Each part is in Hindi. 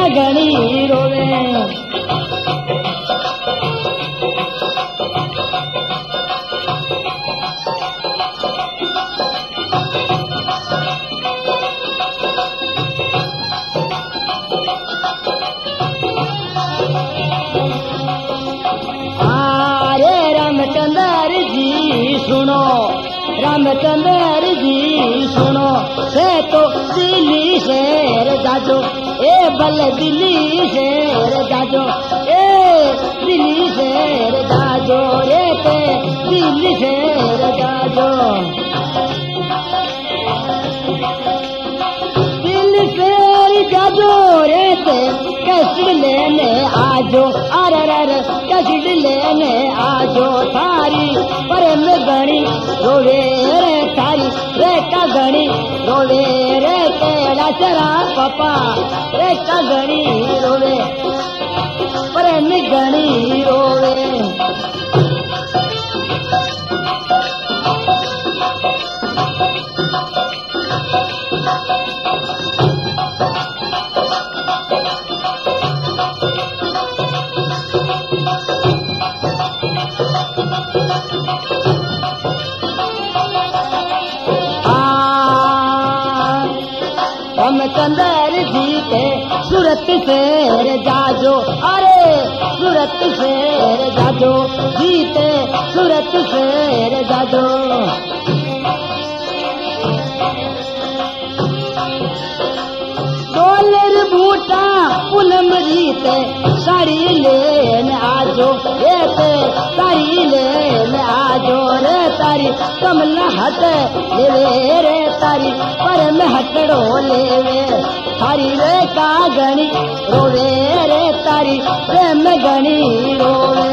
रेखा घनी रोवे। रामचंद्र जी सुनो, रामचंद्र जी सुनो, से तो दिल्ली शहर जाजो, ए बल दिल्ली शहर जाजो, ए दिल्ली शहर जाजो, रे ते दिल्ली शहर जाजो, दिल्ली शहर जाजो, रे ते कैसेट लेने आजो, अरे अरे कैसेट लेने आजो, थारी पर में गणी रोवे रे, थारी रे का गणी रोवे रे, केड़ा चरा पपा रे का गणी रोवे, पर में गणी रोवे। रामचंद्र जी के सूरत शहर जाजो, अरे सूरत शहर जाजो, जीते सूरत शहर जाजो, डॉलर बूटा पूनम रीते साड़ी लेन आजो, रे ते साड़ी लेन आजो, रे तारी कमला हट लेवे रे, तारी पर में हटड़ो लेवे, थारी रे का गणी रोवे रे, तारी प्रेम गणी रोवे।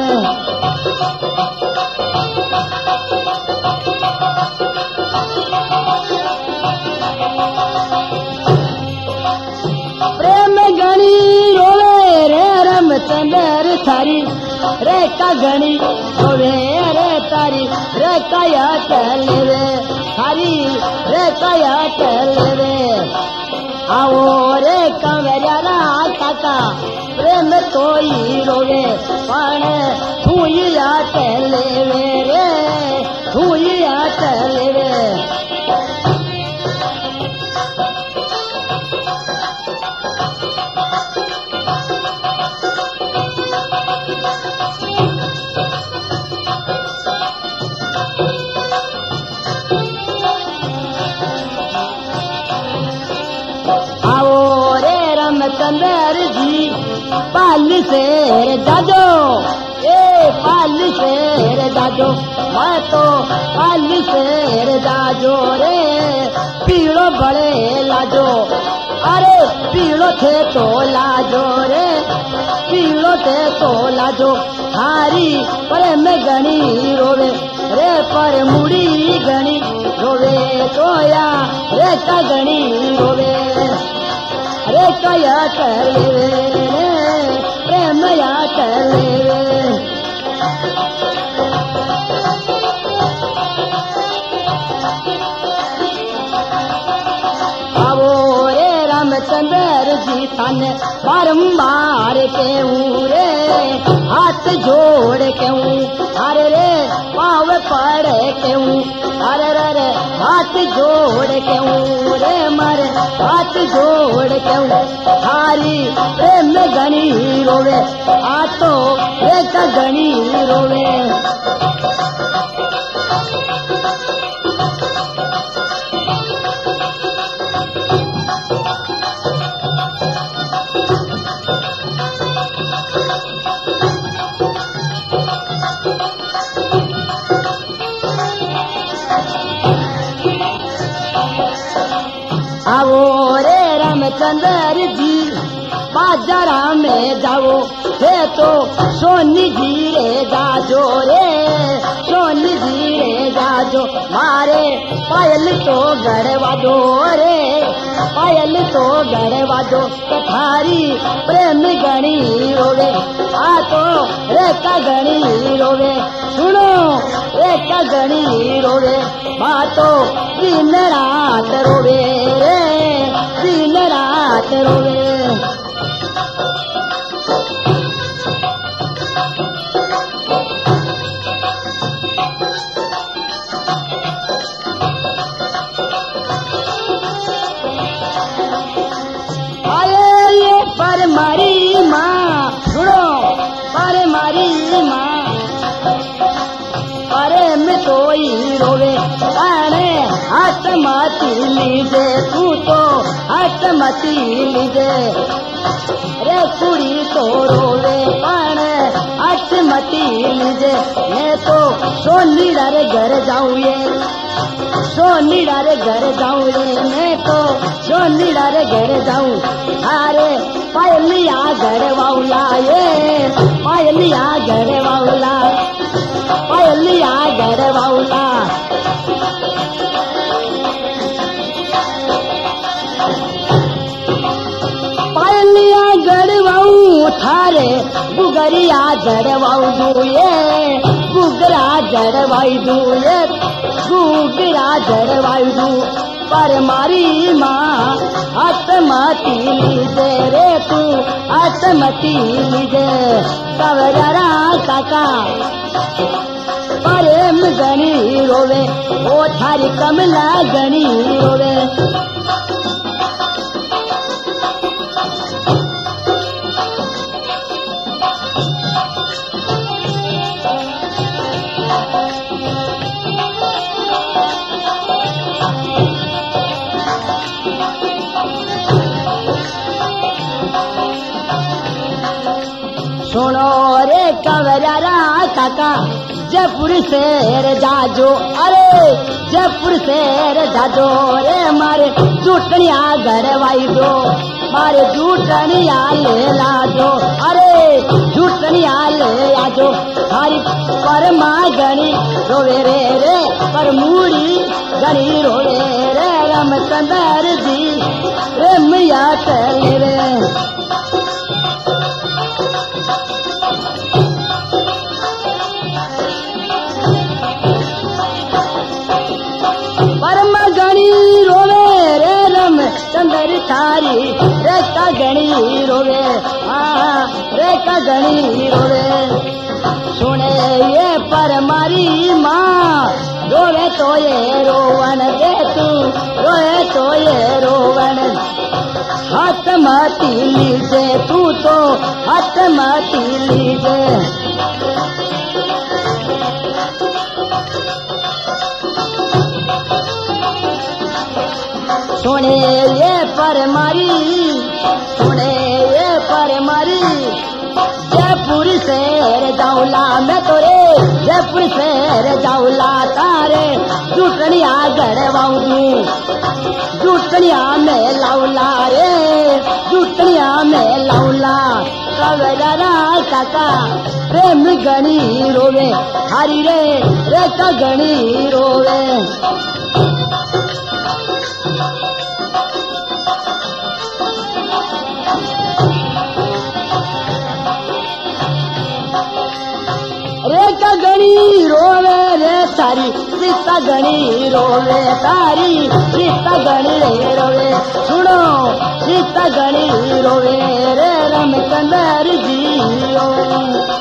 प्रेम गणी रोवे रे, रामचंद्र थारी रे का गणी रोवे रे, तारी रे काया चलेवे, थारी रे काया चलेवे। आओ रे कंवरिया काका प्रेम तोई रोवे, पण हुईया चलेवे रे, हुईया चलेवे। रामचंद्र जी पाल शेर जाजो, ए पाल शेर जाजो, मैं तो पाल शेर जाजो रे, पीड़ो बड़े लाजो, अरे पीड़ो थे तो लाजो रे, पीड़ो थे तो लाजो, हारी पर में गणी रोवे रे, पर मुड़ी गणी रोवे, तोया रे का गणी रोवे, रे कया चलेवे रे, प्रेम या चलेवे। आवो रे रामचंद्र जी थाने बारंबार कहूँ रे, हाथ जोड़ कहूँ, अरे रे पाव पड़ कहूँ, अरे रे हाथ जोड़ कहूँ रे, मारे हाथ जोड़ कहूँ, थारी प्रेम गणी रोवे, आ तो रे का गणी रोवे। आओ रे रामचंद्र जी बाजारा में जाओ, हे तो सोनी जी रे जाजो रे, सोनी जी रे जाजो, मारे पायल तो गड़वा दो रे, पायल तो गड़वा दो, थारी प्रेम गणी रोवे, आ तो रे का गणी रोवे, सुनो रे का गणी रोवे, बातो दिन रात रोवे रे, दिन रात रोवे। कोई रोवे अरे हट मती लीजे तू तो हट मती लीजे रे कुड़ी तो रोवे पण हट मती लीजे मैं तो सोनीड़ा रे घर जाऊं ये सोनीड़ा रे घर जाऊं रे मैं तो सोनीड़ा रे घर जाऊं अरे पायलिया घर वाउला ये पायलिया घर वाउला पायलिया घर वाउला पायलिया गड़वाऊ थारे गुगरिया जड़वाऊ दूये गुगरा जड़वाई दूये गुगरा जड़वाई दू पर मारी माँ हटमती लीजे रे तू हटमती लीजे कवरा काका प्रेम गणी रोवे ओ थारी कमला गणी रोवे सुनो रे कवरा काका जयपुर शहर जाजो अरे जयपुर शहर जाजो रे मारे जूटनिया गड़वाई दो मारे जूटनिया ले लाजो अरे जूटनिया ले आजो हरी परमा गणी रोवे रे रे पर मूड़ी गणी रोवे रे रामचंद्र जी रे मैया चले रे परम गणी रोवे रे रम चंदर थारी रेखा गणी रोवे रेखा गणी रोवे सुने ये परमारी माँ रोवे तो ये रोवन दे तू रोवे तो ये रोवन हट मती लीजे तू तो हट मती लीजे सुने ये परमारी सुने ये परमारी जयपुर शहर जाऊला मैं तो रे जयपुर शहर जाऊला तारे जूटनिया गड़वाऊ दू जूटनिया में लाऊला रे जूटनिया में लाऊला कवरा काका प्रेम गणी रोवे हरी रे रेखा गणी रोवे रेखा गणी रोवे रे तारी सीता गणी रोवे तारी सीता गणी रे रोवे सुनो सीता गणी रोवे रे रामचंद्र जी रोवे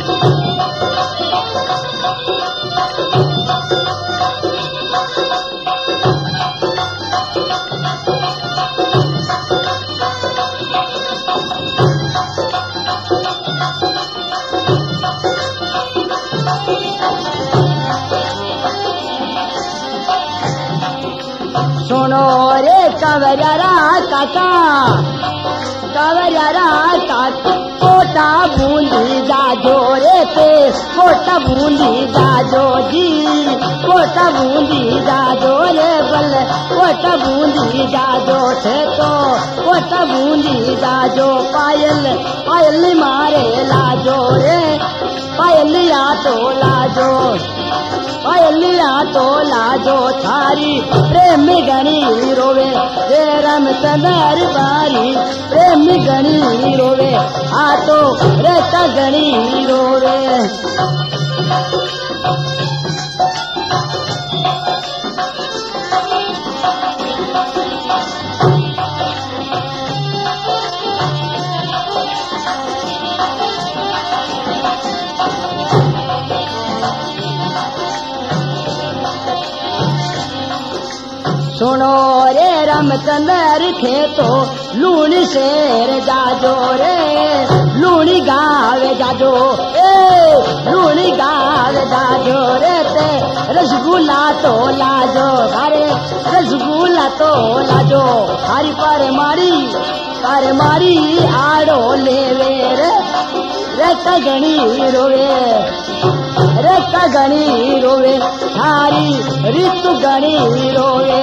सुनो रे कवरा काका कवरा काका कोटा बूंदी जाजो रे ते कोटा बूंदी जाजो जी कोटा बूंदी जाजो रे बल कोटा बूंदी जाजो थे तो कोटा बूंदी जाजो पायल पायल मारे लाजो रे पायलिया तो लाजो पायलिया तो लाजो थारी प्रेम गणी रोवे रे रामचंद्र बारी प्रेम गणी रोवे आ तो रेता गणी रोवे सुनो रे रामचंद्र थे तो लूणी शेर जाजो रे लूणी गावे जाजो ए लूणी गावे जाजो रे ते रसगुल्ला तो लाजो हरी पर मारी आड़ो लेवे रे कगनी रोवे थारी ऋतु गणी रोवे।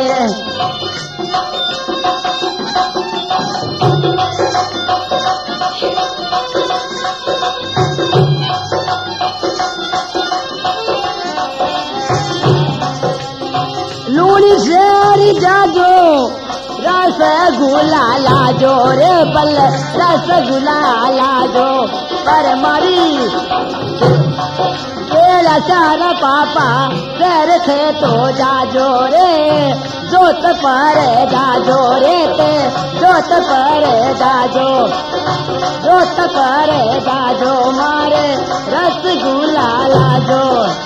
लूनी शेरी जाजो रसगुल्ला लाजो रे बल रसगुल्ला लाजो पर मारी केला चार पापा कर थे तो जाजो रे जोत पर जाजो रे ते जोत पर जाजो मारे रसगुल्ला लाजो।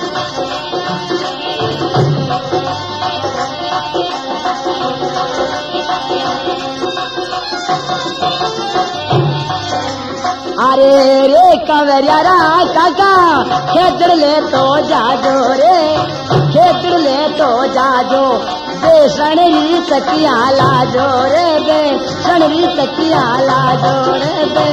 अरे रे कंवरियारा काका खेतड़ ले तो जाजो रे खेतड़ ले तो जाजो बेसन री तकिया लाजो रे बेसन री तकिया लाजो रे बे।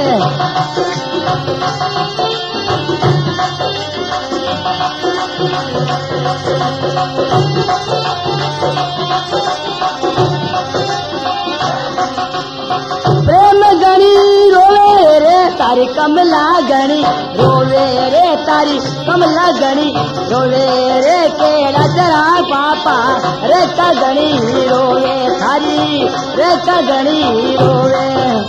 प्रेम गणी रोवे रे तारी कमला गणी रोवे रे तारी कमला गणी रोवे रे केड़ा जरा पापा रे का गणी रोवे थारी रे का गणी रोवे।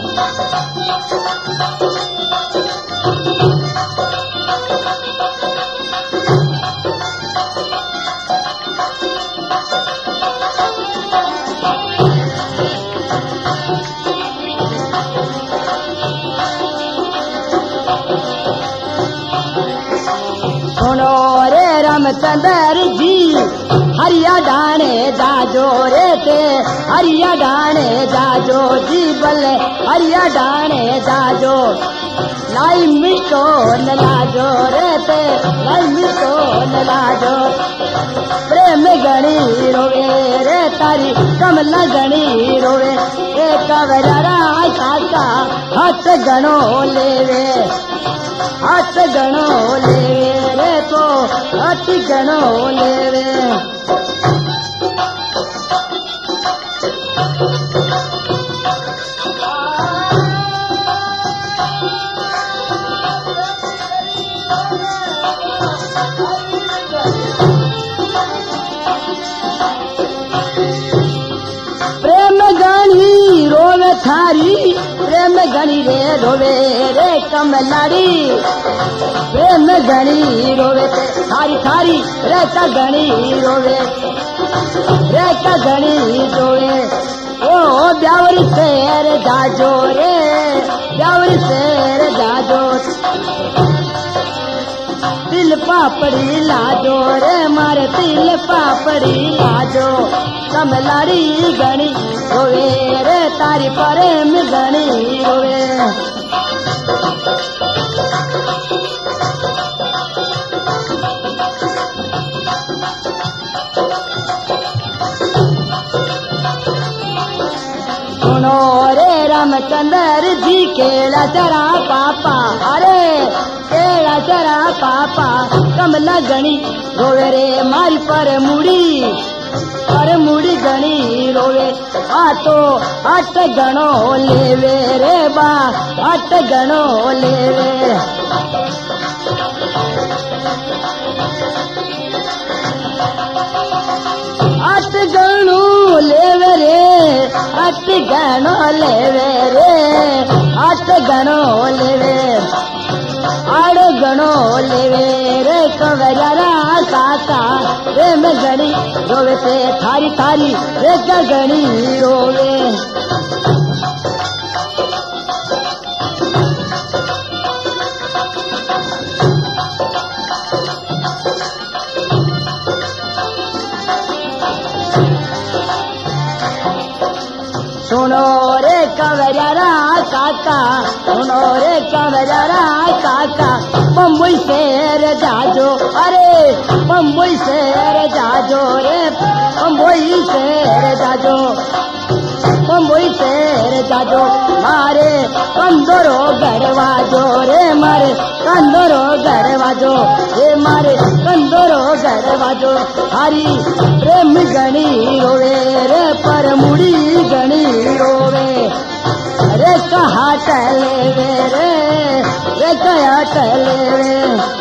सुनो रे रामचंद्र जी हरिया डाणे जाजो रे ते हरिया डाणे जाजो जी बल्ले हरिया डाणे जाजो लाई मिष्टो न लाजो रे ते लाई मिष्टो न लाजो। प्रेम गणी रोवे रे तारी कमला गणी रोवे ए कंवरियारा काका हट गणो लेवे हट गणो लेवे रे तो हट गणो लेवे। प्रेम गणी रोवे थारी प्रेम गणी रे रोवे रे कमलाड़ी प्रेम गणी रोवे थारी थारी रे का गणी रोवे रे का गणी रोवे। ओ ब्यावरी शेर जाजो रे ब्यावरी शेर जाजो तिल पापड़ी लाजो रे मारे तिल पापड़ी लाजो। कमलाड़ी गणी रोवे रे तारी प्रेम गणी रोवे। सुनो रे रामचंद्र जी केला जरा पापा अरे केला जरा पापा कमला गणी रोवे रे मारी पर मुड़ी गणी रोवे आ तो अट गणो लेवे रे बा अट गणो लेवे। अट गणो लेवे रे अट गणो लेवे रे अट गणो लेवे आड़ो गणो लेवे रे कंवरियारा काका रे में गणी रोवे ते थारी थारी रे का गणी रोवे। सुनो रे का कंवरिया काका सुनो रे कंवरिया काका बम्बई शहर जाजो अरे बम्बई शहर जाजो रे बम्बई शहर जाजो बम्बई शहर जाजो मारे कंदरो गड़वाजो रे मारे कंदरो गड़वाजो रे मारे कंदरो गड़वाजो हरी प्रेम गणी रोवे रे पर मुड़ी गणी रोवे रे कहा टले रे कहा टले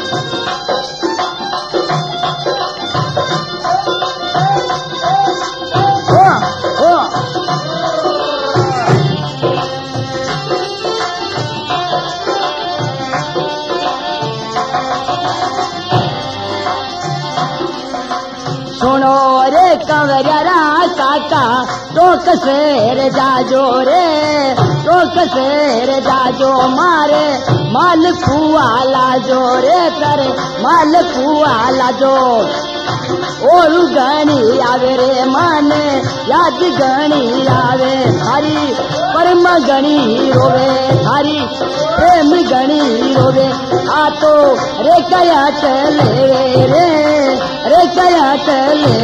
सुनो रे कंवरिया काका टोक शेर जाजो रे टोक शेर जाजो मारे माल कुआ लाजो रे तेरे माल कुआ लाजो और गणी आवे रे माने याद गणी आवे थारी परम गणी रोवे थारी प्रेम गणी रोवे आ तो रे कया चले रे कया चले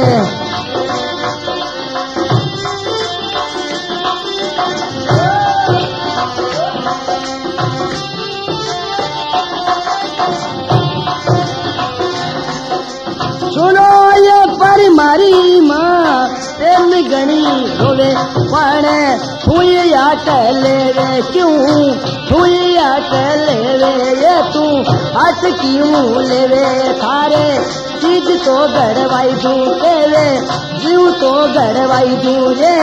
सुनो ये पर मारी माँ प्रेम गणी होवे पण छुईया टले रे क्यों छुईया टले रे ये तू हस क्यों लेवे थारे चीज तो गड़वाई दू केवे जीव तो गड़वाई दू रे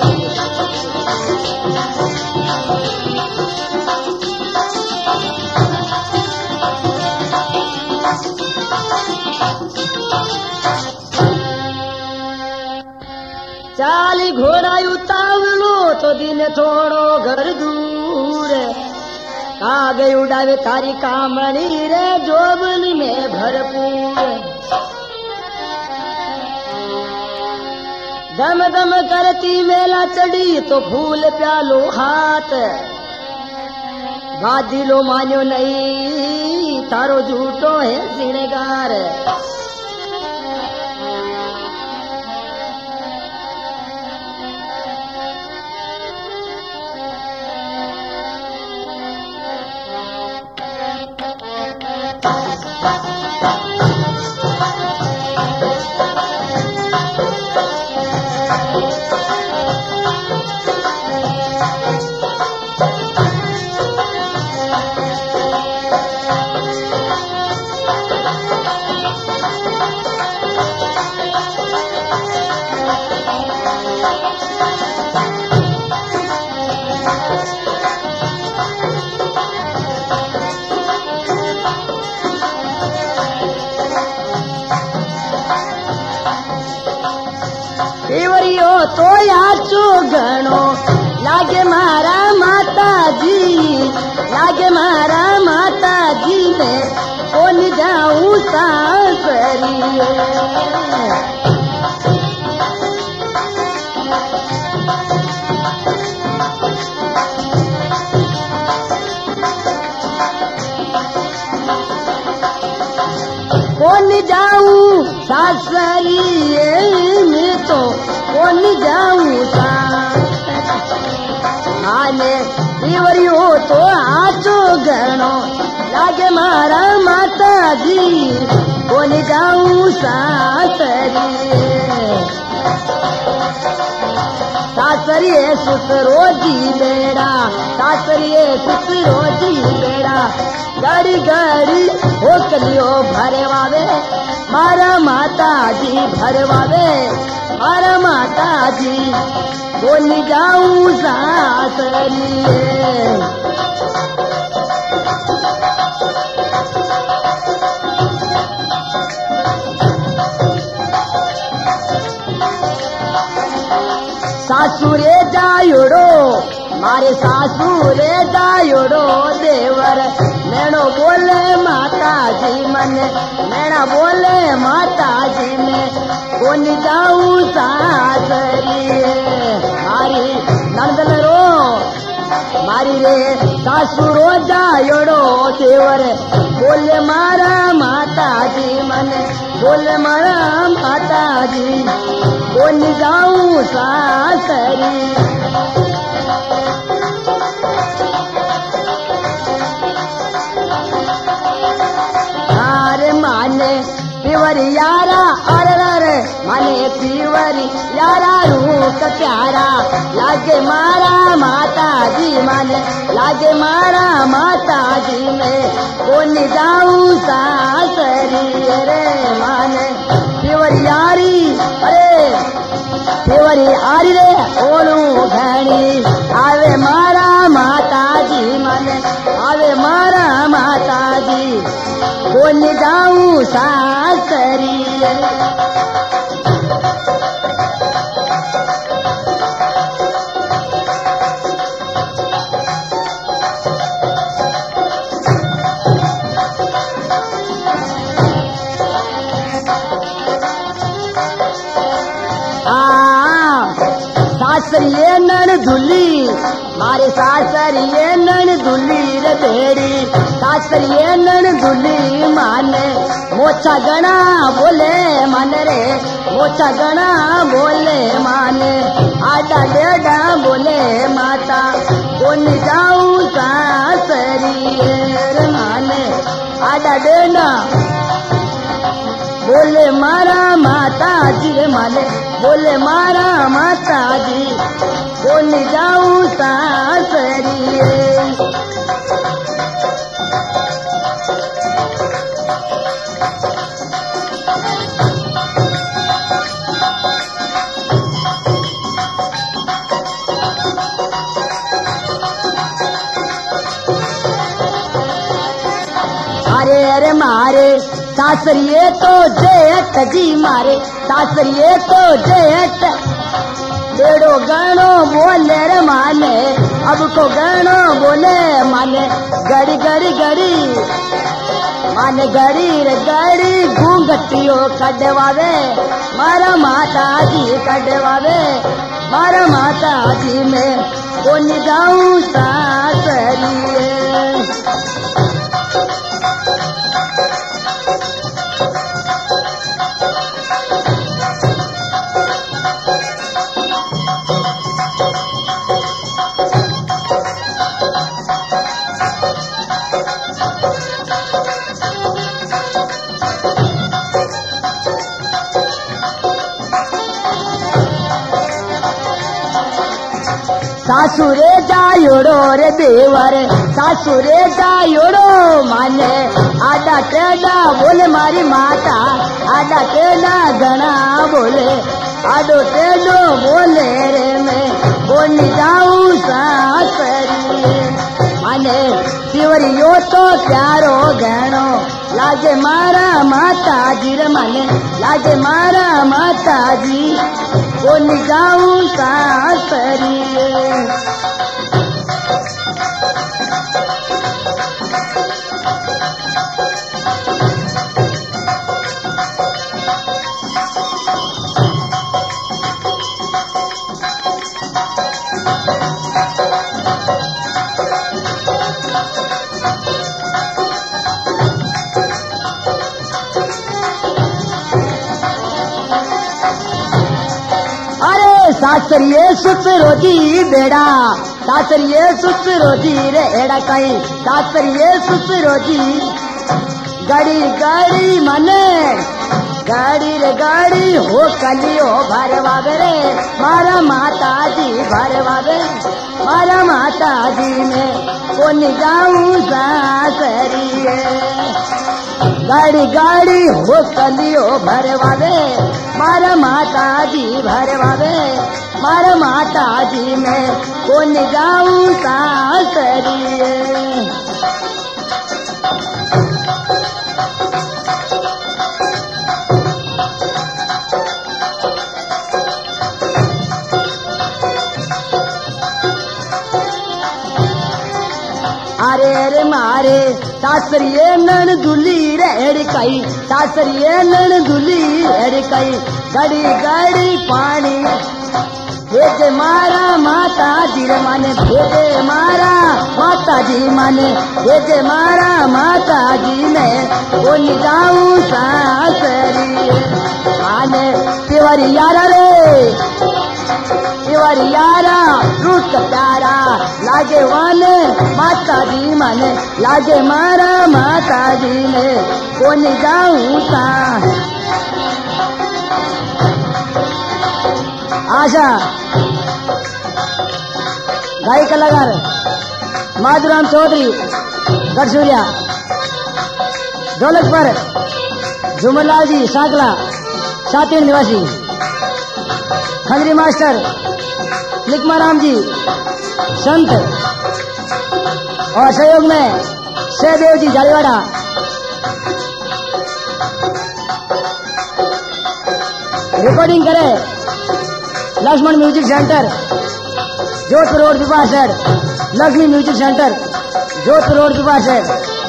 चाली घोड़ा उतावलो तो दिन थोड़ो घर दूर कागे उड़ावे तारी कामणी रे जोबन में भरपूर दम दम करती मेला चढ़ी तो फूल प्यालो हाथ बादिलो मान्यो नहीं तारो झूठो है सिणगार तो याचो गणो लागे मारा माता जी में कौन जाऊं सासरिए कौन जाऊं सासरिए में तो कौन जाऊं आने देवरी हो तो आचो गणो लागे मारा माता जी कौन जाऊं सासरिए सुतरो जी बेड़ा सासरिए सुतरो जी बेड़ा गाड़ी गाड़ी होकलियो भरवावे मारा माता जी भरवावे मारा माता जी बोल जाऊं सासरिए सासुरे जायोड़ो मारे सासुरे जायोड़ो देवर नैनो बोले माता जी मन नैना बोले माता जी में कौन जाऊं सासरिए हरी नंदल रो मारी रे सासू रोजा योड़ो तेवर बोले मारा माता जी मन बोले मारा माता जी बोल जाऊं सासरी अरे माने पीवरी यारा अरे माने पीवरी यारा रूप प्यारा लागे मारा माता जी माने लागे मारा माता जी में कौन जाऊं सासरी रे माने पीवरी यारी अरे पीवरी आरी रे ओलू घणी आवे मारा माता जी माने आवे मारा माता जी कौन जाऊं सासरी सासरिये नन दुली मारे सासरिये नन दुली रे बेड़ी सासरिये नन दुली माने मोचा गणा बोले मन रे मोचा गणा बोले माने आडा डेडा बोले माता कौन जाऊं सासरिये रे माने आडा डेडा बोले मारा माता जी रे माने बोले मारा माता जी कौन जाऊं सासरी अरे अरे मारे सासरिये तो जेठ जी मारे सासरिये तो जेठ बेड़ो गणो बोले रे माने अब को गणो बोले माने गड़ी गड़ी गड़ी माने गड़ी रे गड़ी घूंघटियो कटवावे मारा माता जी कटवावे मारा माता जी में कौन जाऊं सासरिये सासुरे जायोड़ो रे देवर सासुरे जायोड़ो माने आडा टेढ़ा बोले मारी माता आडा टेढ़ा गणा बोले आडो टेढ़ो बोले रे मैं कौन जाऊं सासरी माने शिवरियो तो प्यारो गणो लागे मारा माता जी रे माने लागे मारा माता जी कौन जाऊं सासरी सासरिये सुत रोजी बेड़ा सासरिये सुत रोजी रे एड़ा कई सासरिये सुत रोजी गाड़ी गाड़ी मने गाड़ी रे गाड़ी हो कलियो भरवावे रे मारा माता जी भरवावे मारा माता जी में कौन जाऊं सासरिये गाड़ी गाड़ी हो कलियो भरवावे मारा माता जी भरवावे मारा माता जी में कौन जाऊं सासरिये अरे अरे मारे सासरिये नन दुली रेड़ कई सासरिये नन दुली रेड़ कई गड़ी गड़ी पानी भेजे मारा माता जी रे माने, भेजे मारा माता जी माने, भेजे मारा माता जी में वो निजाऊं सासरी आने तिवारी यारा रे, तिवारी यारा रूट प्यारा लागे वाने माता जी माने, लागे मारा माता जी में वो निजाऊं सा आशा गायक कलाकार माधुराम चौधरी गढ़सूरिया, ढोलक पर झूमरलाल जी सांकला सातिन निवासी, खंजरी मास्टर लिकमाराम जी संत और सहयोग में सहदेव जी जालीवाड़ा। रिकॉर्डिंग करे Laxman music centre Jodhpur road विवाह side, Laxmi music centre Jodhpur road विवाह साइड।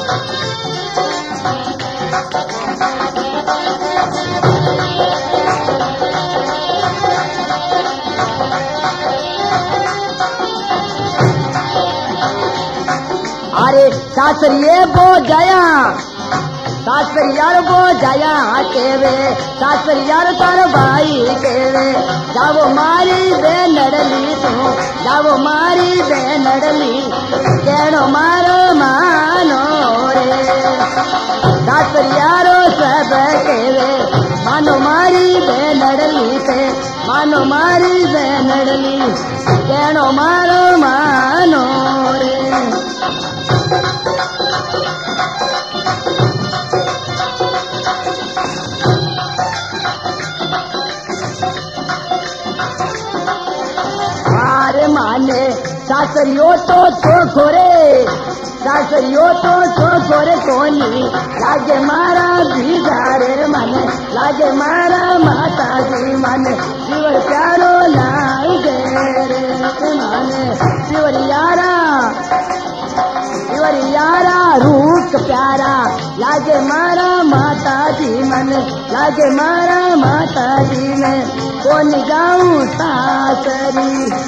अरे सासरिये बो जया, सासरी यार बो जया केवे, सासरी यार तार भाई केवे, जावो मारी बेनडली तू, जावो मारी बेनडली केनो मारो मानो रे, सासरी यारो सब केवे मानो मारी बेनडली ते, मानो मारी बेनडली केनो मारो मानो रे। माने सासरियो तो छोरे, सासरियो तो छोरे कोनी लागे मारा बिगाड़े माने, लागे मारा माता जी माने, शिवर प्यारो लागे रे माने, शिवर यारा रूप प्यारा लागे मारा माता जी मन, लागे मारा माता जी में कौन जाऊं सासरी।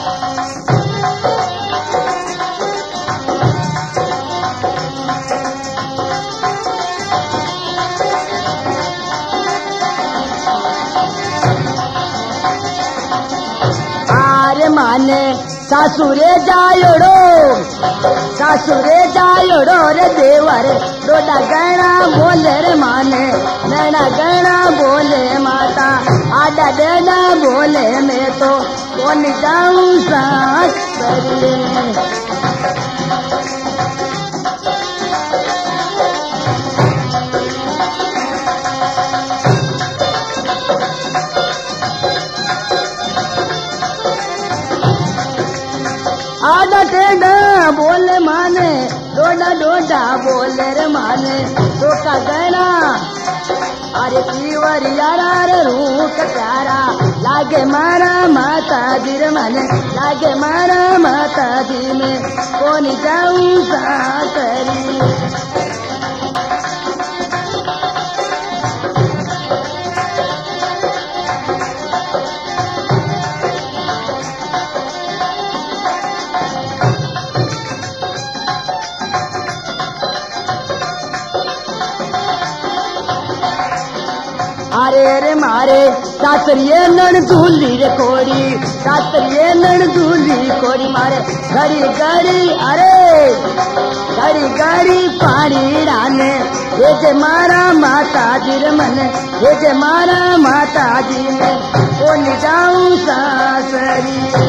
माने सासुरे जायोड़ो, सासुरे जायोड़ो रे देवर, डोडा गणा बोले रे माने, नैना गणा बोले माता, आडा डेना बोले मैं तो कौन जाऊं सासरी। आडा टेढ़ा बोले माने, डोडा डोडा बोले रे माने, तो का गणा अरे पीवर यारा रे रूप प्यारा लागे मारा माता जी रे माने, लागे मारा माता जी में कौन जाऊं सासरी। अरे रे मारे सासरिये नण दूली रे कोड़ी, सासरिये नण दूली कोड़ी मारे घड़ी घड़ी, अरे घड़ी घड़ी पानी डाने, ये जे मारा माता जी रे मन, ये जे मारा माता जी में कौन जाऊं सासरी।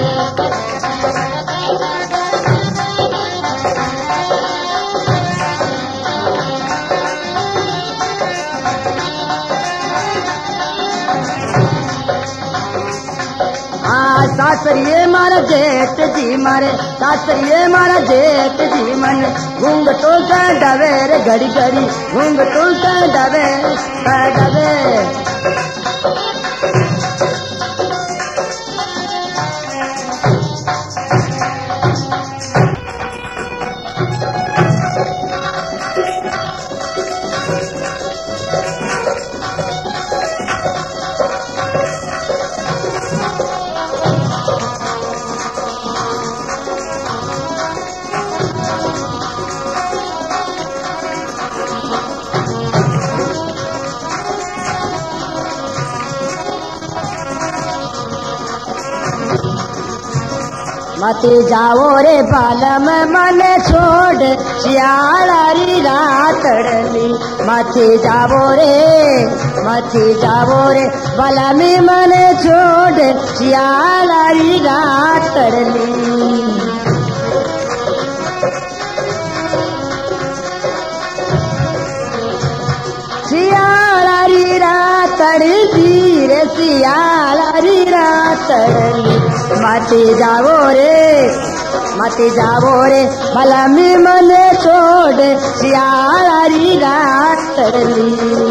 सासरिये मारा जेठ जी मारे, सासरिये मारा जेठ जी मन, घूंघटों से डबे रे घड़ी घड़ी, घूंघटों से डबे डबे। मती जाओ रे बालम मन छोड़ सियालारी रातड़ली मती जाओ रे बालमी मन छोड़ सियालारी रातड़ली सियालारी रातड़ली रे सियालारी रातड़ली मती जाओ रे भलमी मन छोड़ सियालारी रातड़ली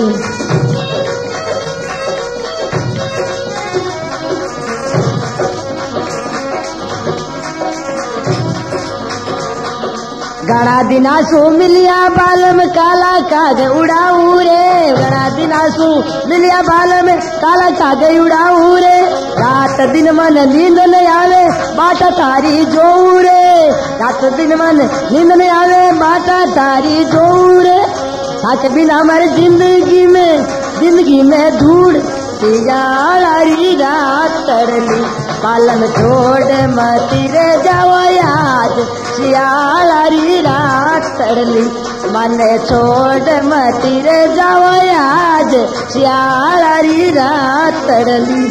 घना दिना सु मिलिया बालम काला काग उड़ाऊ रे घना दिना सु मिलिया बालम काला काग उड़ाऊ रे रात दिन मन नींद न आवे बाटा तारी जोऊ रे रात दिन मन नींद न आवे बाटा तारी जोऊ रे थक बिना हमारे जिंदगी में धूड़ सियालारी रातड़ली बालम छोड़ मती रे जाओ याद सियालारी रातड़ली मन छोड़ मती रे जाओ याद सियालारी रातड़ली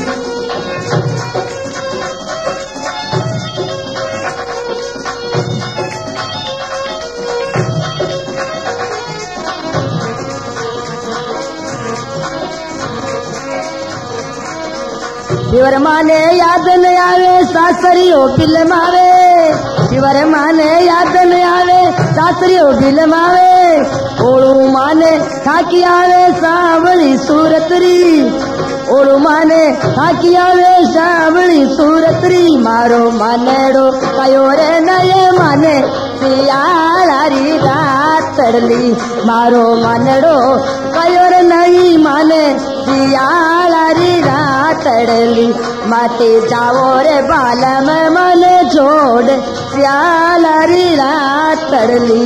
शिवर माने याद न आवे सासरियो बिल मावे शिवर माने याद न आवे सासरियो बिल मावे ओड़ू माने थाकी आवे सावली सूरतरी ओड़ू माने थाकी आवे सावली सूरतरी मारो मानेड़ो कयो रे नये माने सियालारी रातड़ली मारो मानेड़ो कयो रे नई माने सियालारी रातड़ली मती जाओ रे बालम मन छोड़ सियालारी रातड़ली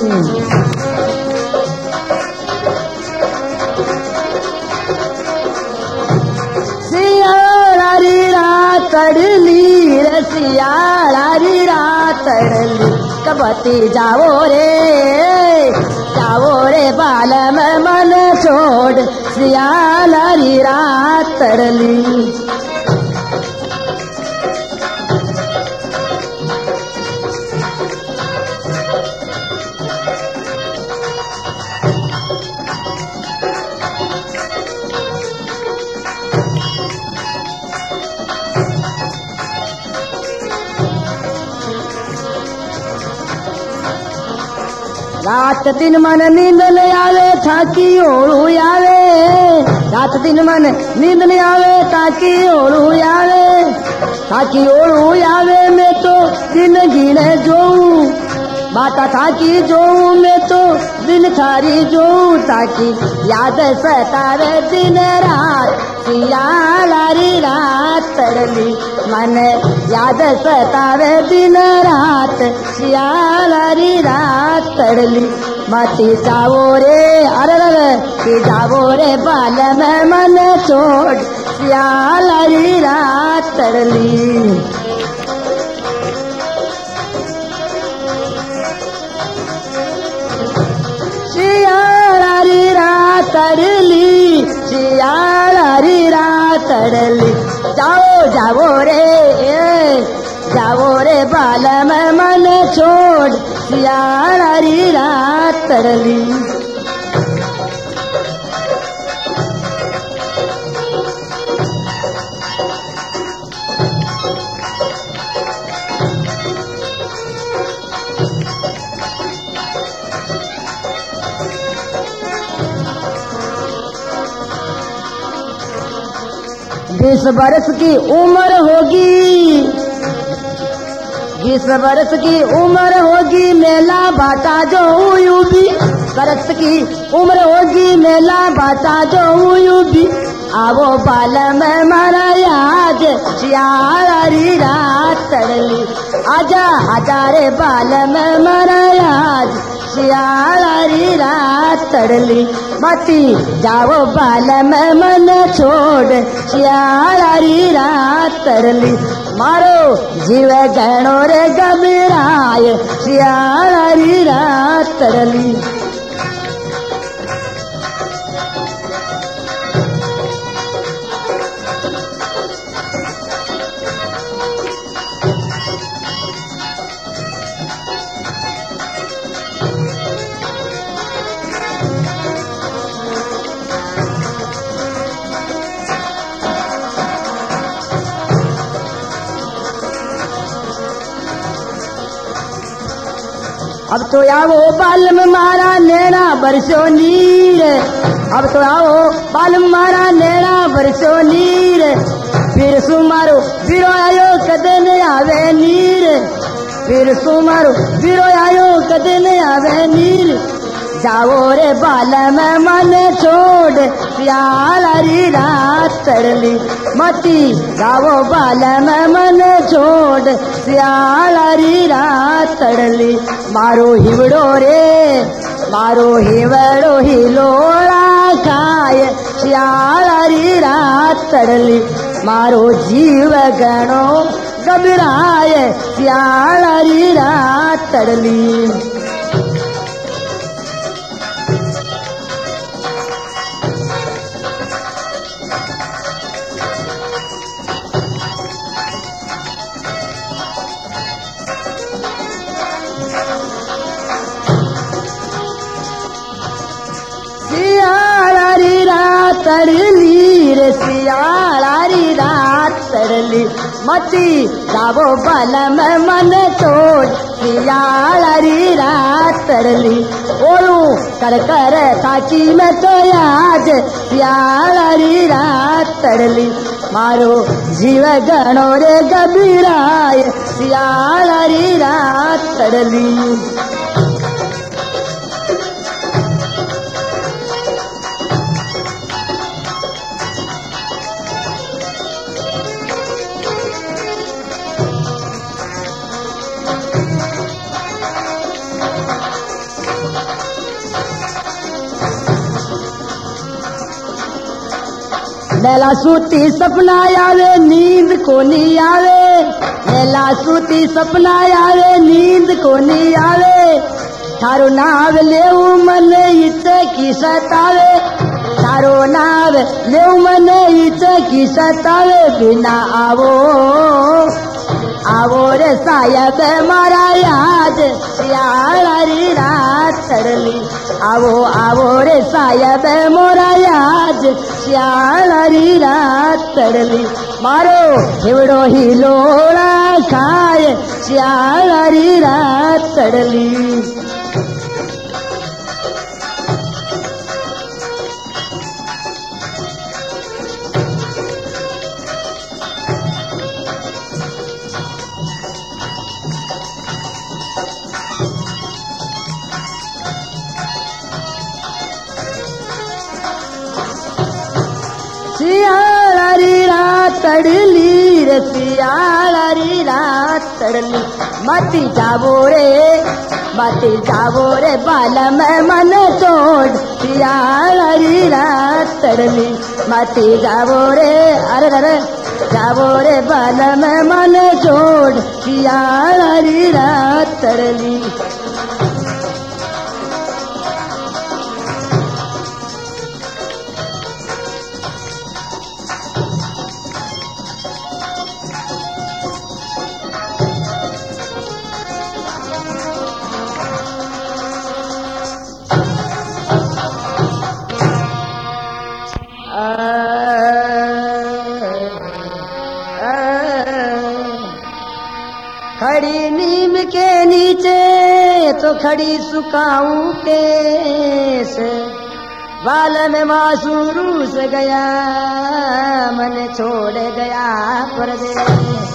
सियालारी रातड़ली रे सियालारी रातड़ली कबती जाओ रे बालम मन छोड़ सियालारी रातड़ली रात दिन मन नींद न आवे थाकी ओड़ू आवे रात दिन मन नींद न आवे ताकी ओड़ू आवे मैं तो दिन गिने जोऊ बाटा थाकी जोऊ मैं तो दिन थारी जोऊ ताकी याद सतावे दिन रात सियालारी रातड़ली मन याद सतावे दिन रात सियालारी रातड़ली मती जाओ रे अरे जाओ रे बालम मन छोड़ सियालारी रातड़ली सियालारी रातड़ली सियालारी रातड़ली जाओ रे बालम मन छोड़ सियालारी रातड़ली बीस बरस की उम्र होगी 20 बरस की उम्र होगी मेला बाटा जो यूं भी बरस की उम्र होगी मेला बाटा जो यूं भी आवो बाल में मारा याद सियालारी रातड़ली आजा आजा रे बाल में मारा याद सियालारी रातड़ली मती जाओ बाल में मन छोड़ सियालारी रातड़ली मारो जीव गणो रे घबराए सियारी रात टरली। अब तो आओ बालम मारा नैना बरसो नीर, अब तो आओ बालम मारा नैना बरसो नीर, फिर सुमारो बिरो आयो कदे न आवे नीर, फिर सुमारो बिरो आयो कदे न आवे नीर। जाओ रे बालम मन छोड़ सियारी रात टरली, मती जाओ बालम मन छोड़ सियारी रात टरली। मारो हिवड़ो रे मारो हिवड़ो हिलोड़ा खाए सियारी रात टरली, मारो जीव गणो घबराए सियारी रात टरली। सियारी रात टरली रे सियारी रात टरली, मती जावो बालम मन छोड़ सियारी रात टरली। ओलू कर कर साची में तो आज सियारी रात टरली, मारो जीव गणो रे घबराए सियारी रात टरली। लैला सूती सपना आवे नींद को नहीं आवे, लैला सूती सपना आवे नींद को नहीं आवे। थारो नाव लेऊ मन इच की सतावे, थारो नाव लेऊ मन इच की सतावे। बिना आवो आवो रे सायब मारा याद सियारी रात टरली, आवो आवो रे सायब मोरा याद सियारी रात टरली। मारो हिवड़ो हिलोड़ा खाए सियारी रात टरली। सियारी रात टरली रे सियारी रात टरली, मती जावो रे बालम मन छोड़ सियारी रात टरली, मती जावो रे अरे अरे जावो रे बालम मन छोड़ सियारी रात टरली। खड़ी नीम के नीचे तो खड़ी सुकाऊं केस, बाल में मासूरू से गया मन छोड़ गया परदेस।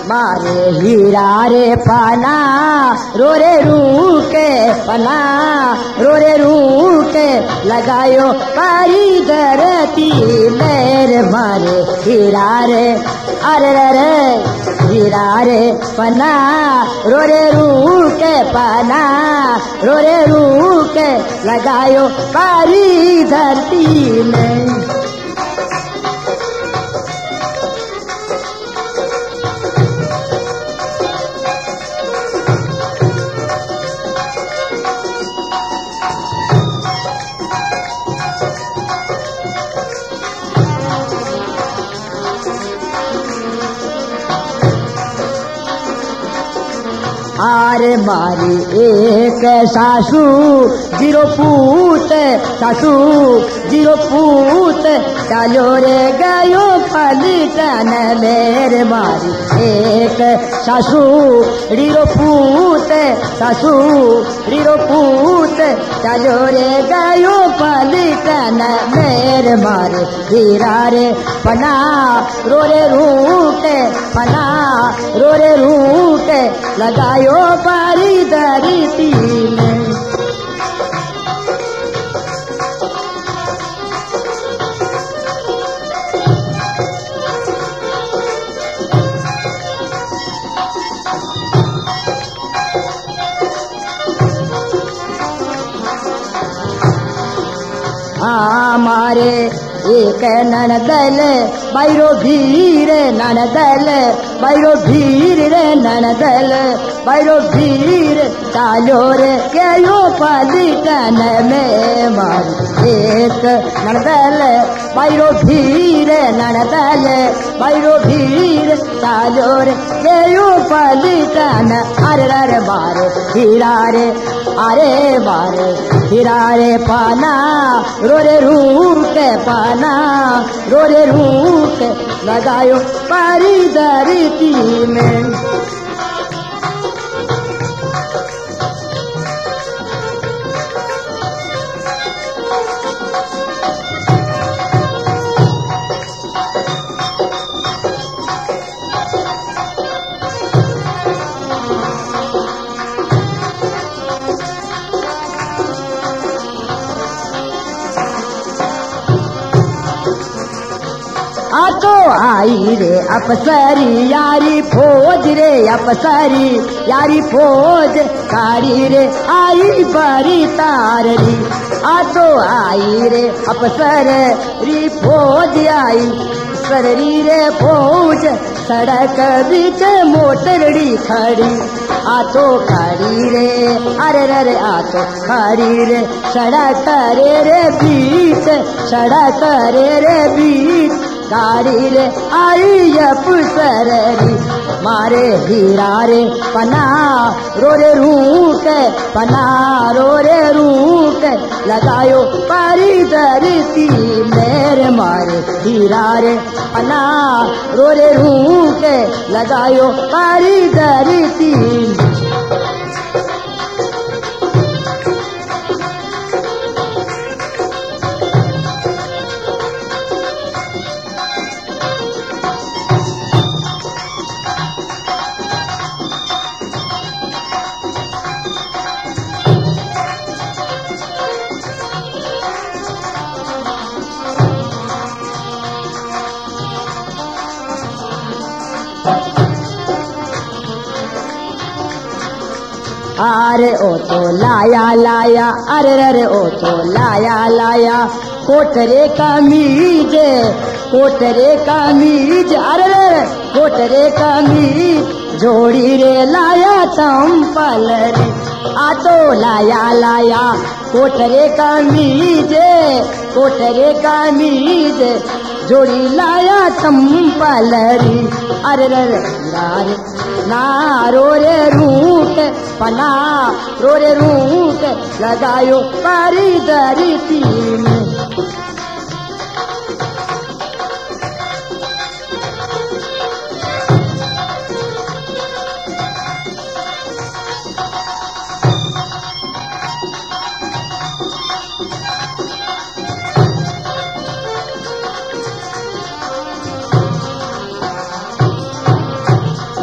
मारे हीरा रे पना रो रे रू के पना रो रे रू के लगायो पारी धरती मेरे मारे हीरा रे अरे रे हीरा रे पना रो रे रू के पना रो रे रू के लगायो पारी धरती में। आरे मारी एक सासू जीरो पूत सासू जीरो पूत चालो रे गयो पलटन मेरे मारी एक सासू रीरो पूत सासू रीरो पूत चालो रे गयो पलटन मेरे मारे हीरा रे पना रो रे रूट पना रो रे रूट लगायो पारी धरती में। हमारे एक ननदल बैरो भीर ननदल बैरो भीर रे ननदल बैरो भीर चालो रे गयो पलटन में मारी एक ननदल बैरो भीर ननदल बैरो भीर चालो रे गयो पलटन अरे मारे हीरा रे अरे मारे हीरा रे पाना रो रे रूट पाना रो रे रूट लगायो पारी धरती में। तो आई रे अफसरी यारी फौज रे अफसरी यारी फौज कारी रे आई बड़ी ताररी तो आई रे अफसर री फौज आई सररी रे फौज सड़क बीच मोटरड़ी खड़ी तो खड़ी रे अरे रे तो खड़ी रे सड़क रे बीच सड़क रे बीच गाड़ी रे आई अफसरी मारे हीरा रे पना रो रे रूट पना रो रे रूट लगायो पारी धरती मेरे मारे हीरा रे पना रो रे रूट लगायो पारी धरती। अरे ओ तो लाया लाया अरे रे ओ तो लाया लाया कोटरे कमीज अरे रे कोटरे कमीज जोड़ी रे लाया चंपल रे तो लाया लाया कोटरे कमीज जोड़ी लाया चंपल रे अरे रे ना रो रे रूट पना रो रे रूट लगायो पारी धरती में।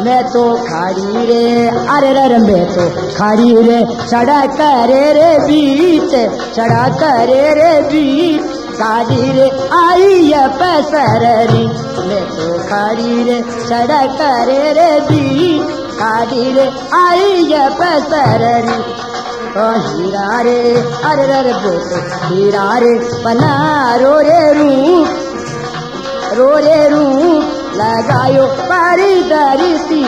मैं तो खड़ी रे अरे रे मैं तो खड़ी रे सड़क रे बीच सड़क रे बीच गाड़ी रे आई है पैसरी मैं तो खड़ी रे सड़क रे बीच गाड़ी रे आई है पैसरी हीरा रे अरे रे बेटो हीरा रे बना रो रे रूप लगायो पारी दरती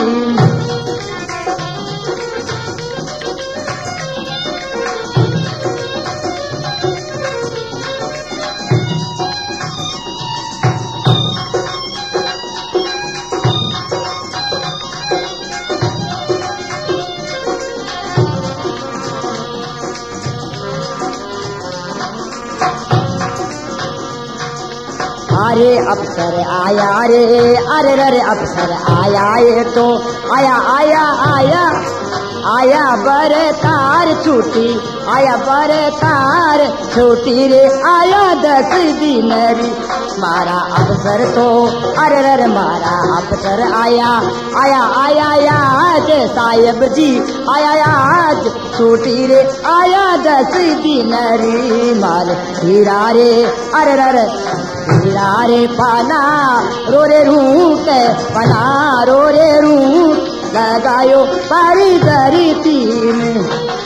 अरे अफसर आया रे अरे रे अफसर आया ये तो आया आया आया आया बरे तार छूटी आया बरे तार छूटी रे आया 10 दिन री मारा अफसर तो अरे रे मारा अफसर आया आया आया आज साहिब जी आया आज छूटी रे आया 10 दिन री मारे हीरा रे अरे रे हीरा रे पाना रो रे रूट पना रो रे रूट लगायो पारी दरती में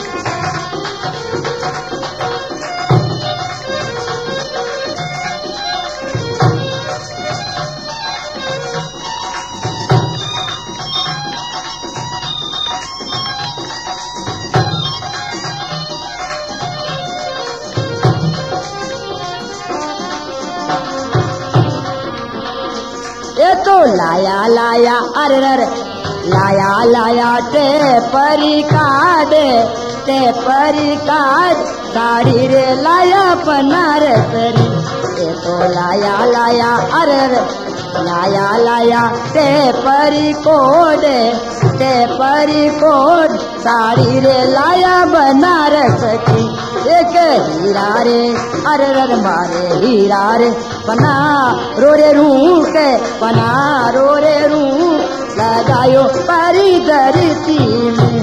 ये तो लाया लाया अरे रे लाया लाया ते परी काट साड़ी रे लाया बनारसरी ये तो लाया लाया अरे रे लाया लाया ते परी कोड साड़ी रे लाया बनारस की एक हीरा रे अरे रे मारे हीरा रे पना रो रे रूट पना रो रे रूट लगायो पारी दरती में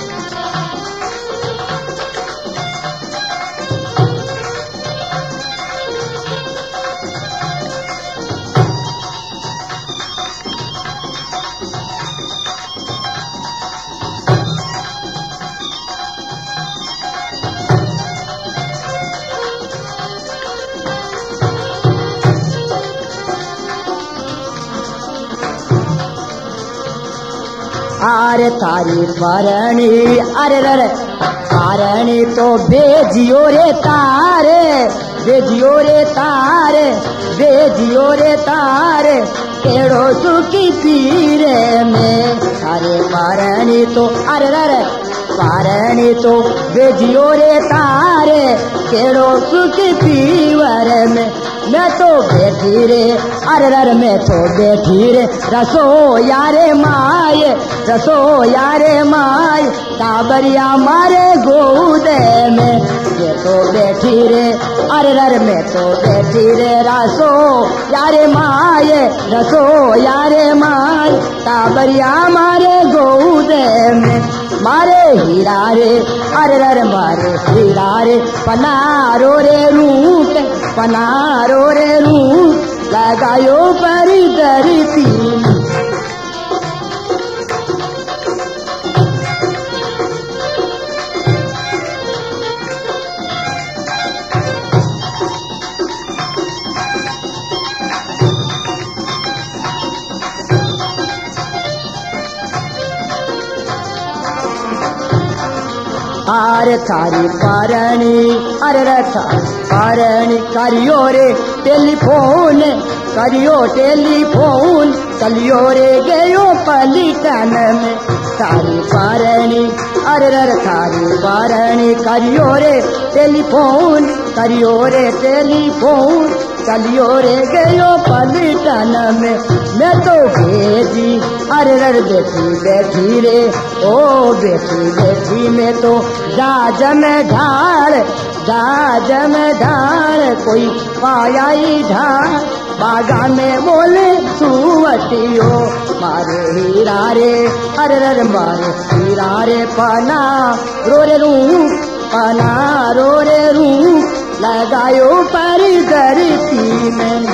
आरे तारी परणी अरे रे तारणी तो भेजियो रे तारे केड़ो सुखी पीरे में अरे परणी तो अरे रे पारणी तो भेजियो रे तारे केड़ो सुखी पीवर में मैं तो बैठी रे अरे रे मैं तो बैठी रे रसो यारे माय काबरिया मारे गोदे में ये तो बैठी रे अरे रे मैं तो बैठी रे रसो यारे माय काबरिया मारे गोदे में मारे हीरा रे अरे रे मारे हीरा रे पना रो रे रूट लगायो परी दरती आरे थारी पारणी अरे रथा पारणी करियो रे टेलीफोन चलियो रे गयो पलिटन में थारी पारणी अरे रे थारी पारणी करियो रे टेलीफोन चलियो रे गयो पलिटन में मैं तो भेजी अरे रे बैठी रे ओ बैठी में तो जाज में ढाल कोई पाया ही ढाल बागा में बोले सुवतियो मारे हीरा रे अरे रे मारे हीरा रे पना रो रे रू पना रो रे रू लगायो पर धरती में।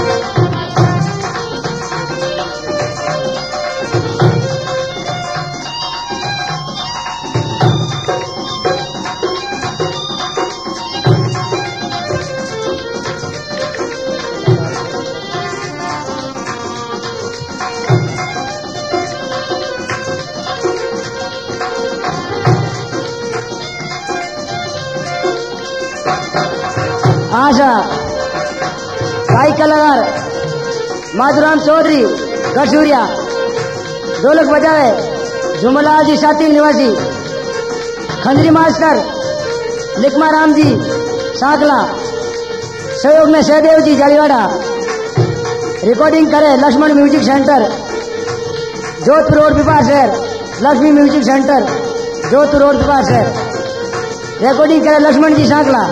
आशा भाई कलाकार माधुराम चौधरी गढ़सूरिया, ढोलक बजावे झुमलाल जी साती निवासी, खंजरी मास्टर लिखमा राम जी साकला, सहयोग में सहदेव जी जालीवाड़ा, रिकॉर्डिंग करे Laxman music centre Jodhpur road Bihar शहर, Laxmi music centre Jodhpur road Bihar शहर, रिकॉर्डिंग करे लक्ष्मण जी साकला।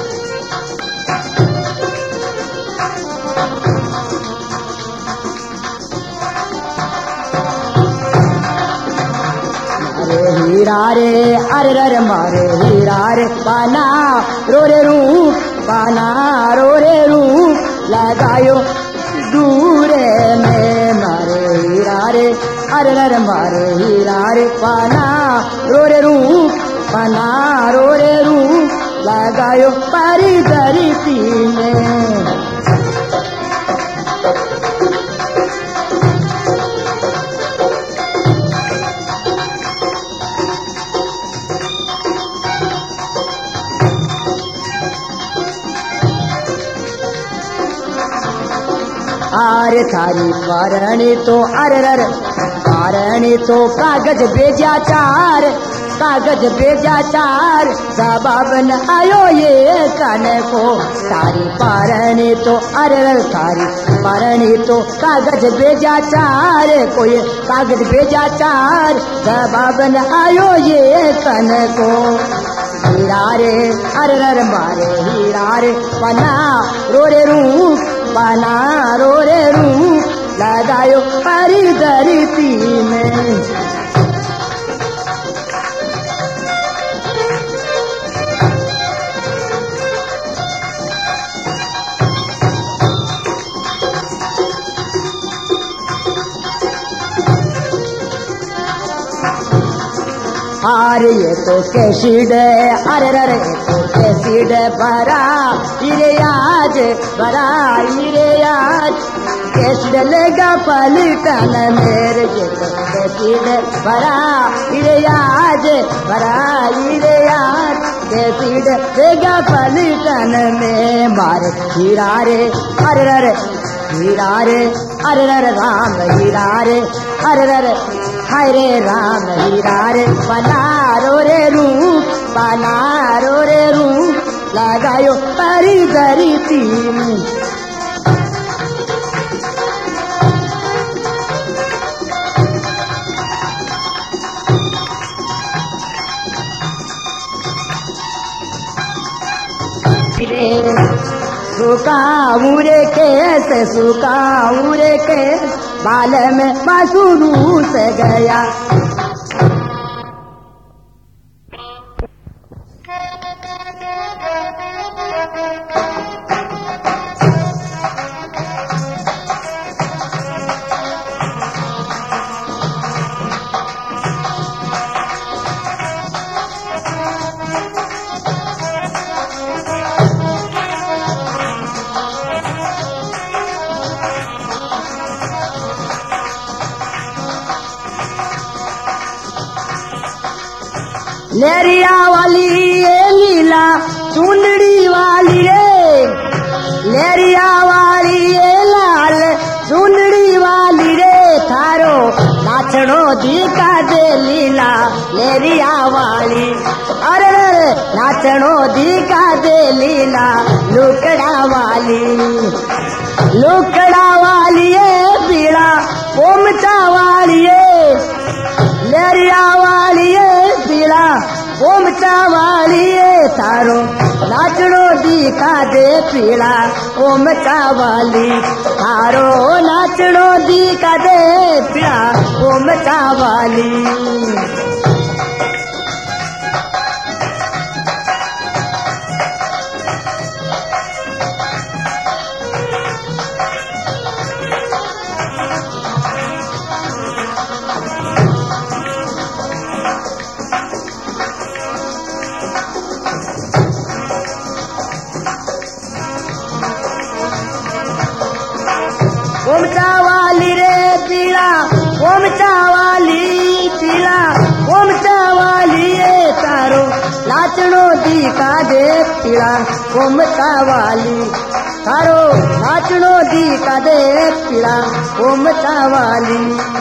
हीरा रे अरे रे मारे हीरा रे पाना रो रे रू पाना रो रे रू लगायो दूरे में मारे हीरा रे अरे रे मारे हीरा रे पाना रो रे रू पाना रो रे रू लगायो पारी धरती में। आरे थारी पारणी तो अरे रे पारणी तो कागज भेजा चार, कागज भेजा चार जवाब न आयो ये कने को। थारी पारणी तो अरे रे थारी पारणी तो कागज भेजा चार, कोई कागज भेजा चार जवाब न आयो ये कने को। हीरा रे अरे रे मारे हीरा रे पना रो रे रू पना रो रे रू लगायो पारी धरती में। अरे ये तो कैसीड अरे रे तो कैसीड बरा इरे आज बरा इरे आज कैसीड लेगा पलटन मेरे, ये तो कैसीड बरा इरे आज बरा इरे आज कैसीड लेगा पलटन में मारे हीरा रे अरे रे हीरा रे अरे रे राम हीरा रे अरे रे हाय रे राम हीरा रे पना रो रे रू पना रो रे रू लगायो पारी धरती में। सुकाऊरे कैसे सुकाऊरे के बाल में मसूरू से गया। लेरिया वाली ये लीला चुंदड़ी वाली रे, लेरिया वाली ये लाल चुंदड़ी वाली रे, थारो नाचड़ो दिखा दे लीला लेरिया वाली। अरे रे नाचड़ो दिखा दे लीला लुकड़ा वाली, लुकड़ा वाली ये पीड़ा पोमचा वाली ये, लेरिया वाली ये पीड़ा पोमचा वाली ये, थारो नाचड़ो दी दिखा दे पीड़ा ओ मचावाली थारो नाचनो दिखा दे पीड़ा ओ मचावाली ओम चावाली रे पीड़ा ओम चावाली पीड़ा ओम चावाली ए तारो नाचनो दिखा दे पीड़ा ओम चावाली तारो नाचनो दिखा दे पीड़ा ओम चावाली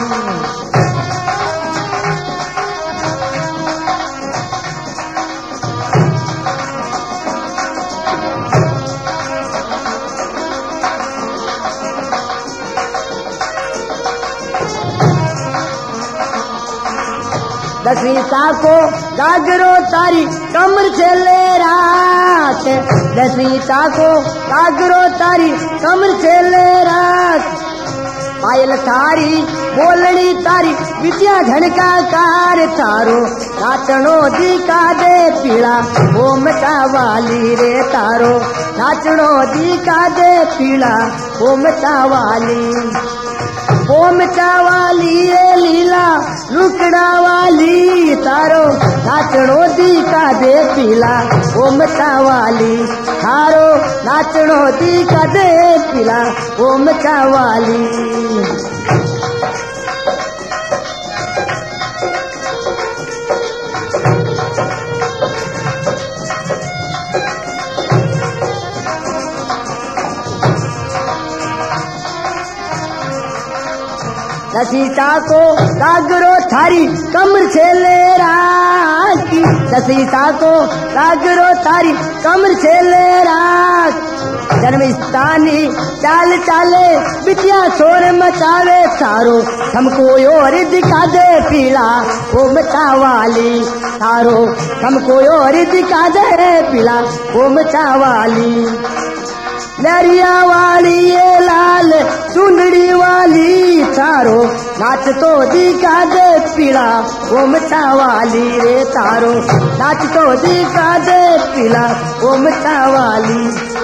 दसीता को गागरो तारी कमर चले रात दसीता को गागरो तारी कमर चले रात पायल तारी बोलड़ी तारी विद्या झनका कार तारो नाचनो दिखा दे पीड़ा ओ मचावाली रे तारो नाचनो दिखा दे पीड़ा ओ मचावाली ओम चावाली ए लीला रुकड़ा वाली तारो नाचनो दिखा दे पीला ओम चावाली तारो नाचनो दिखा दे पीला ओम चावाली दसीता को गागरो थारी कमर छेले रात की दसीता को गागरो थारी कमर छेले रात जन्म स्थानी चाल चाले बिटिया शोर मचावे सारो हमको और दिखा दे पीला ओ मचावाली सारो हमको और दिखा दे पीला ओ मचावाली लहरिया वाली ये लाल चुंदड़ी वाली तारो नाच तो दिखा दे पीला ओ मचावाली रे तारो नाच तो दिखा दे पीला ओ मचावाली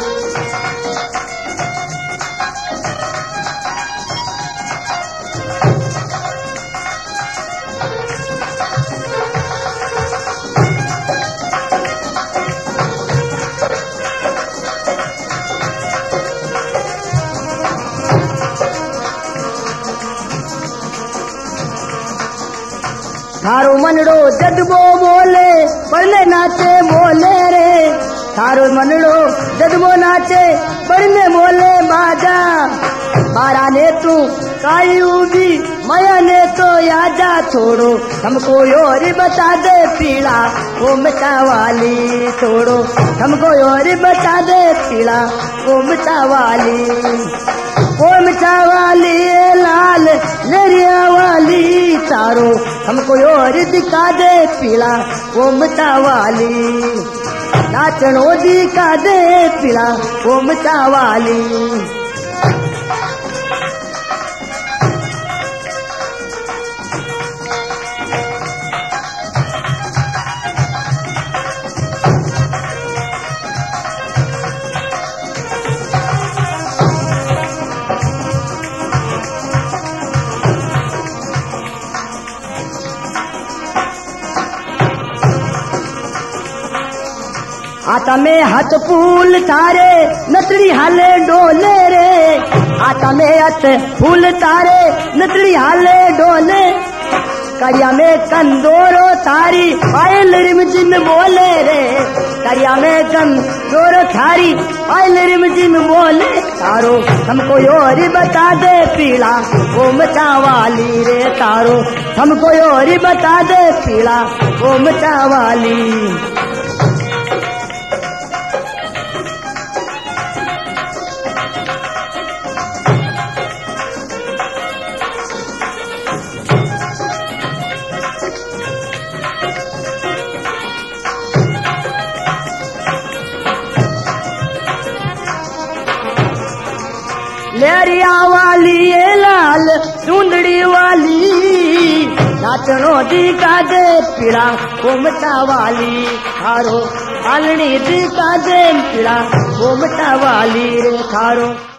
थारो मनड़ो जदबो बोले पढ़ने नाचे बोले रे थारो मनड़ो जदबो नाचे पढ़ने बोले बाजा बारा ने तू कायू भी माया ने तो याजा छोड़ो हमको और बता दे पीड़ा ओ मचावाली छोड़ो हमको और बता दे पीड़ा ओ मचावाली ओम चावाली लाल लहरिया वाली तारो हमको और दिखा दे पीला ओम चावाली नाचनो दिखा दे पीला ओम चावाली आता में हाथ फूल तारे नतड़ी हाले डोले रे आता में हाथ फूल तारे नतड़ी हाले डोले करिया में कंदोरो थारी आयल रिमझिम बोले रे करिया में कंदोरो थारी आयल रिमझिम बोले तारो हमको और बता दे पीला ओम चावाली रे तारो हमको और बता दे पीला ओम चावाली वाली ये लाल सुंदड़ी वाली नाचनो दिखा दे पीड़ा घूमटा वाली थारो आलनी दिखा दे पीड़ा घूमटा वाली रे थारो